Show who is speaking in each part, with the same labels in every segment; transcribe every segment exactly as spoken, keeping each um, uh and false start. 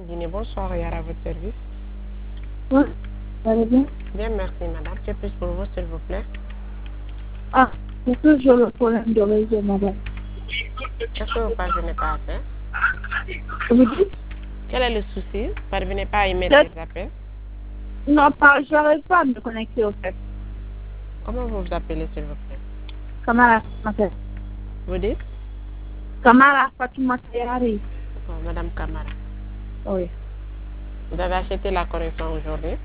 Speaker 1: Guinée, bonsoir, Yara, à votre service.
Speaker 2: Oui, vous allez bien?
Speaker 1: Bien, merci, madame. Que puis-je pour vous, s'il vous plaît?
Speaker 2: Ah, c'est toujours le problème de réseau, madame.
Speaker 1: Est-ce que vous ne parvenez pas à faire?
Speaker 2: Vous dites?
Speaker 1: Quel est le souci? Vous ne parvenez pas à émettre
Speaker 2: Le-
Speaker 1: les appels?
Speaker 2: Non, pas, je n'arrive pas à me connecter au fait.
Speaker 1: Comment vous vous appelez, s'il vous plaît?
Speaker 2: Kamara Fatima.
Speaker 1: Vous dites?
Speaker 2: Kamara Fatima Tayari.
Speaker 1: Oh, madame Camara.
Speaker 2: Oui.
Speaker 1: Vous avez acheté la connexion aujourd'hui?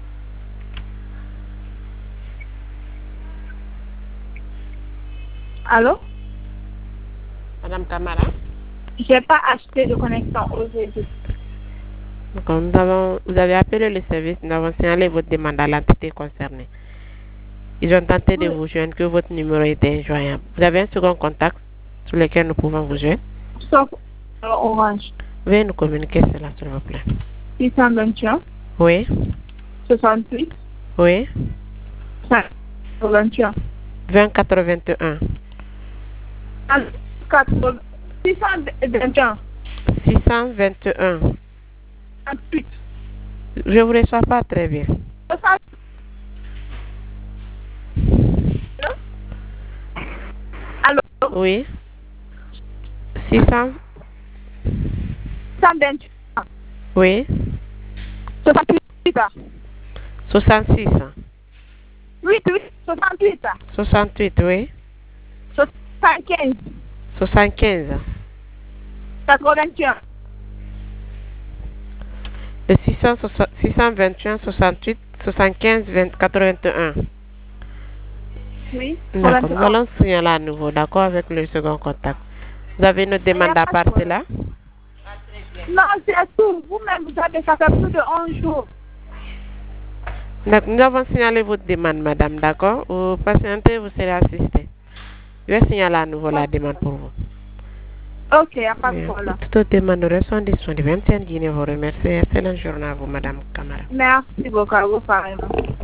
Speaker 2: Allô?
Speaker 1: Madame Camara?
Speaker 2: J'ai pas acheté de connexion aujourd'hui.
Speaker 1: Donc, nous avons, vous avez appelé le service, nous avons signalé votre demande à l'entité concernée. Ils ont tenté de
Speaker 2: Oui.
Speaker 1: vous joindre que votre numéro était injoignable. Vous avez un second contact sur lequel nous pouvons vous joindre?
Speaker 2: Sauf euh, Orange.
Speaker 1: Veuillez nous communiquer cela, s'il vous plaît.
Speaker 2: six cent vingt et un,
Speaker 1: Oui,
Speaker 2: soixante-huit,
Speaker 1: oui,
Speaker 2: cinq cent vingt et un.
Speaker 1: vingt quatre-vingt-un.
Speaker 2: six cent vingt et un.
Speaker 1: six cent vingt et un.
Speaker 2: soixante-huit.
Speaker 1: Je vous reçois pas très bien.
Speaker 2: soixante. Allô? Allô?
Speaker 1: Oui. six cents.
Speaker 2: six cent vingt et un.
Speaker 1: Oui.
Speaker 2: soixante-huit.
Speaker 1: soixante-six.
Speaker 2: huit, huit, soixante-huit.
Speaker 1: soixante-huit, oui.
Speaker 2: soixante-quinze.
Speaker 1: soixante-quinze.
Speaker 2: quatre-vingt-un.
Speaker 1: Le six cents, six cent vingt et un, soixante-huit, soixante-quinze, vingt, quatre-vingt-un.
Speaker 2: Oui.
Speaker 1: D'accord. Nous allons signaler à nouveau, d'accord, avec le second contact. Vous avez une demande à part cela?
Speaker 2: Non, c'est tout. Vous-même, vous avez ça fait plus de onze jours.
Speaker 1: Nous avons signalé votre demande, madame, d'accord? Vous patientez, vous serez assisté. Je vais signaler à nouveau la demande pour vous.
Speaker 2: Ok, il n'y a pas de problème.
Speaker 1: Toutes les demandes sont disponibles. M T N Guinée vous remercie. Excellente journée à vous, madame Camara.
Speaker 2: Merci beaucoup à vous, pareillement.